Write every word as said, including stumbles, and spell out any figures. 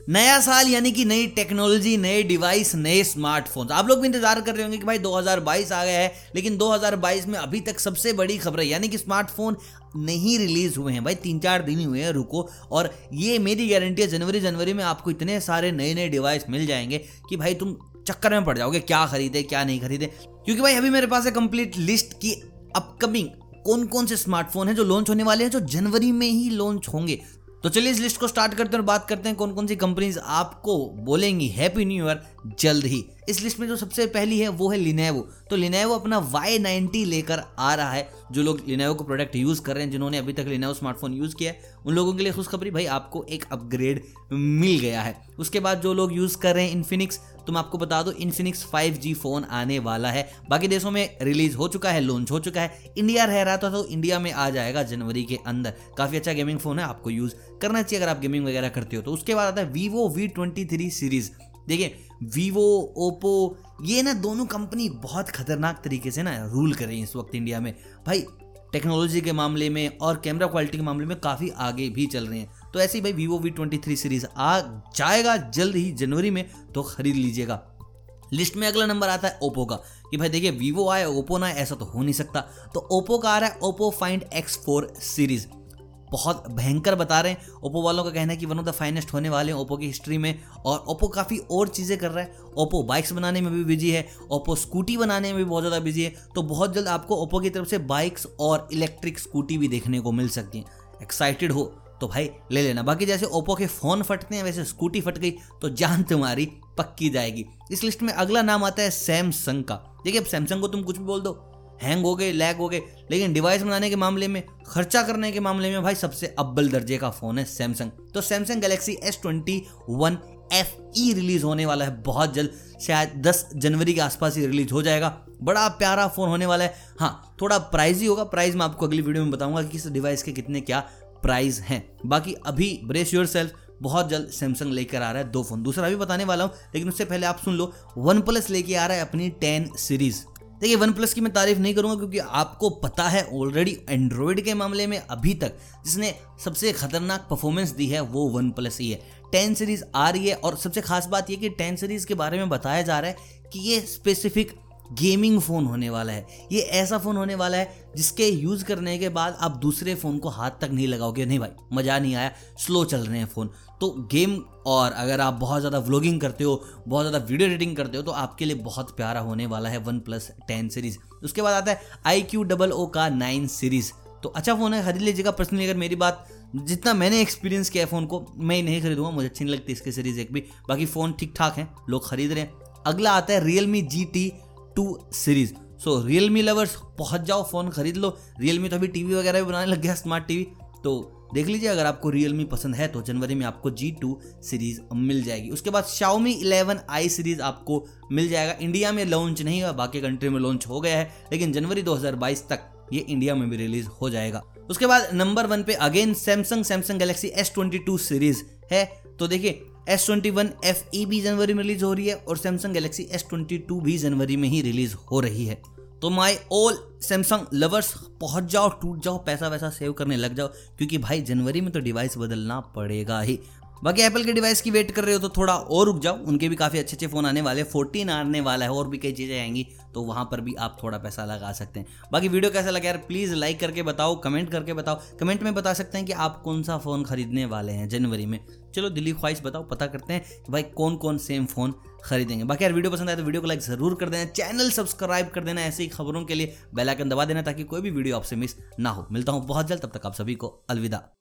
नया साल यानी कि नई टेक्नोलॉजी, नए डिवाइस, नए स्मार्टफोन्स। आप लोग भी इंतजार कर रहे होंगे कि भाई दो हज़ार बाईस आ गया है, लेकिन दो हज़ार बाईस में अभी तक सबसे बड़ी खबर यानी कि स्मार्टफोन नहीं रिलीज हुए हैं। भाई तीन चार दिन ही हुए हैं, रुको। और ये मेरी गारंटी है जनवरी जनवरी में आपको इतने सारे नए नए डिवाइस मिल जाएंगे कि भाई तुम चक्कर में पड़ जाओगे क्या खरीदे क्या नहीं खरीदे। क्योंकि भाई अभी मेरे पास है कंप्लीट लिस्ट की अपकमिंग कौन कौन से स्मार्टफोन हैं जो लॉन्च होने वाले हैं, जो जनवरी में ही लॉन्च होंगे। तो चलिए इस लिस्ट को स्टार्ट करते हैं और बात करते हैं कौन कौन सी कंपनीज आपको बोलेंगी हैप्पी न्यू ईयर जल्द ही। इस लिस्ट में जो सबसे पहली है वो है लिनेवो। तो लिनेवो अपना वाई नाइंटी लेकर आ रहा है। जो लोग लिनेवो को प्रोडक्ट यूज़ कर रहे हैं, जिन्होंने अभी तक लिनेवो स्मार्टफोन यूज़ किया है, उन लोगों के लिए खुशखबरी, भाई आपको एक अपग्रेड मिल गया है। उसके बाद जो लोग यूज़ कर रहे हैं इन्फिनिक्स, तो मैं आपको बता दूं इन्फिनिक्स फाइव जी फ़ोन आने वाला है। बाकी देशों में रिलीज हो चुका है, लॉन्च हो चुका है। इंडिया रह रहा था तो इंडिया में आ जाएगा जनवरी के अंदर। काफ़ी अच्छा गेमिंग फ़ोन है, आपको यूज़ करना चाहिए अगर आप गेमिंग वगैरह करते हो तो। उसके बाद आता है Vivo V twenty three series. देखिए वीवो, ओप्पो, ये ना दोनों कंपनी बहुत खतरनाक तरीके से ना रूल कर रही है इस वक्त इंडिया में। भाई टेक्नोलॉजी के मामले में और कैमरा क्वालिटी के मामले में काफ़ी आगे भी चल रहे हैं। तो ऐसे ही भाई Vivo V twenty three series आ जाएगा जल्द ही जनवरी में, तो खरीद लीजिएगा। लिस्ट में अगला नंबर आता है ओप्पो का कि भाई देखिए वीवो आए ओप्पो ना, ऐसा तो हो नहीं सकता। तो ओप्पो का आ रहा है Oppo Find X four series. बहुत भयंकर बता रहे हैं। ओप्पो वालों का कहना है कि वन ऑफ द फाइनेस्ट होने वाले हैं ओप्पो की हिस्ट्री में। और ओप्पो काफ़ी और चीज़ें कर रहा है। ओप्पो बाइक्स बनाने में भी बिजी है, ओप्पो स्कूटी बनाने में भी बहुत ज़्यादा बिजी है। तो बहुत जल्द आपको ओप्पो की तरफ से बाइक्स और इलेक्ट्रिक स्कूटी भी देखने को मिल सकती हैं। एक्साइटेड हो तो भाई ले लेना। बाकी जैसे ओप्पो के फ़ोन फटते हैं वैसे स्कूटी फट गई तो जान तुम्हारी पक्की जाएगी। इस लिस्ट में अगला नाम आता है सैमसंग का। देखिए अब सैमसंग को तुम कुछ भी बोल दो, हैंग हो गए, लैग हो गए, लेकिन डिवाइस बनाने के मामले में, खर्चा करने के मामले में भाई सबसे अव्वल दर्जे का फ़ोन है सैमसंग। तो Samsung Galaxy S twenty one F E release होने वाला है बहुत जल्द, शायद दस जनवरी के आसपास ही रिलीज हो जाएगा। बड़ा प्यारा फ़ोन होने वाला है। हाँ थोड़ा प्राइस ही होगा, प्राइस मैं आपको अगली वीडियो में बताऊंगा कि किस डिवाइस के कितने क्या प्राइस हैं। बाकी अभी ब्रेस योर सेल्फ, बहुत जल्द सैमसंग लेकर आ रहा है दो फ़ोन। दूसरा भी बताने वाला हूँ, लेकिन उससे पहले आप सुन लो, वन प्लस लेके आ रहा है अपनी टेन सीरीज़। देखिए वन प्लस की मैं तारीफ नहीं करूंगा क्योंकि आपको पता है ऑलरेडी एंड्रॉयड के मामले में अभी तक जिसने सबसे खतरनाक परफॉर्मेंस दी है वो वन प्लस ही है। टेन सीरीज़ आ रही है और सबसे खास बात यह कि टेन सीरीज़ के बारे में बताया जा रहा है कि ये स्पेसिफिक गेमिंग फ़ोन होने वाला है। ये ऐसा फ़ोन होने वाला है जिसके यूज़ करने के बाद आप दूसरे फ़ोन को हाथ तक नहीं लगाओगे, नहीं भाई मज़ा नहीं आया, स्लो चल रहे हैं फ़ोन। तो गेम, और अगर आप बहुत ज़्यादा व्लॉगिंग करते हो, बहुत ज़्यादा वीडियो एडिटिंग करते हो, तो आपके लिए बहुत प्यारा होने वाला है वन प्लस टेन सीरीज़। उसके बाद आता है आई क्यू डबल ओ का नाइन सीरीज़। तो अच्छा फ़ोन है, खरीद लीजिएगा। पर्सनली अगर मेरी बात, जितना मैंने एक्सपीरियंस किया है फ़ोन को, मैं ही नहीं खरीदूंगा, मुझे अच्छी नहीं लगती इसकी सीरीज़ एक भी। बाकी फ़ोन ठीक ठाक है, लोग खरीद रहे हैं। अगला आता है Realme G T two series. So Realme lovers पहुंच जाओ, फ़ोन खरीद लो। रियलमी तो अभी टीवी वगैरह भी बनाने लग गया, स्मार्ट टीवी। तो देख लीजिए अगर आपको रियलमी पसंद है तो जनवरी में आपको जी टू सीरीज़ मिल जाएगी। उसके बाद Xiaomi इलेवन आई सीरीज़ आपको मिल जाएगा। इंडिया में लॉन्च नहीं हुआ, बाकी कंट्री में लॉन्च हो गया है, लेकिन जनवरी दो हज़ार बाईस तक ये इंडिया में भी रिलीज हो जाएगा। उसके बाद नंबर वन पे again Samsung Samsung Galaxy S twenty two series है। तो देखिए S twenty one F E भी जनवरी में रिलीज हो रही है और Samsung Galaxy S twenty two भी जनवरी में ही रिलीज हो रही है। तो माय ऑल सैमसंग लवर्स पहुंच जाओ, टूट जाओ, पैसा वैसा सेव करने लग जाओ, क्योंकि भाई जनवरी में तो डिवाइस बदलना पड़ेगा ही। बाकी एप्पल के डिवाइस की वेट कर रहे हो तो थोड़ा और रुक जाओ, उनके भी काफ़ी अच्छे अच्छे फ़ोन आने वाले हैं। फोर्टीन आने वाला है और भी कई चीज़ें आएंगी, तो वहाँ पर भी आप थोड़ा पैसा लगा सकते हैं। बाकी वीडियो कैसा लगा यार प्लीज़ लाइक करके बताओ, कमेंट करके बताओ। कमेंट में बता सकते हैं कि आप कौन सा फ़ोन खरीदने वाले हैं जनवरी में। चलो दिली ख्वाहिश बताओ, पता करते हैं कि भाई कौन कौन सेम फ़ोन खरीदेंगे। बाकी यार वीडियो पसंद आए तो वीडियो को लाइक ज़रूर कर देना, चैनल सब्सक्राइब कर देना, ऐसी खबरों के लिए बेल आइकन दबा देना ताकि कोई भी वीडियो आपसे मिस ना हो। मिलता हूँ बहुत जल्द, तब तक आप सभी को अलविदा।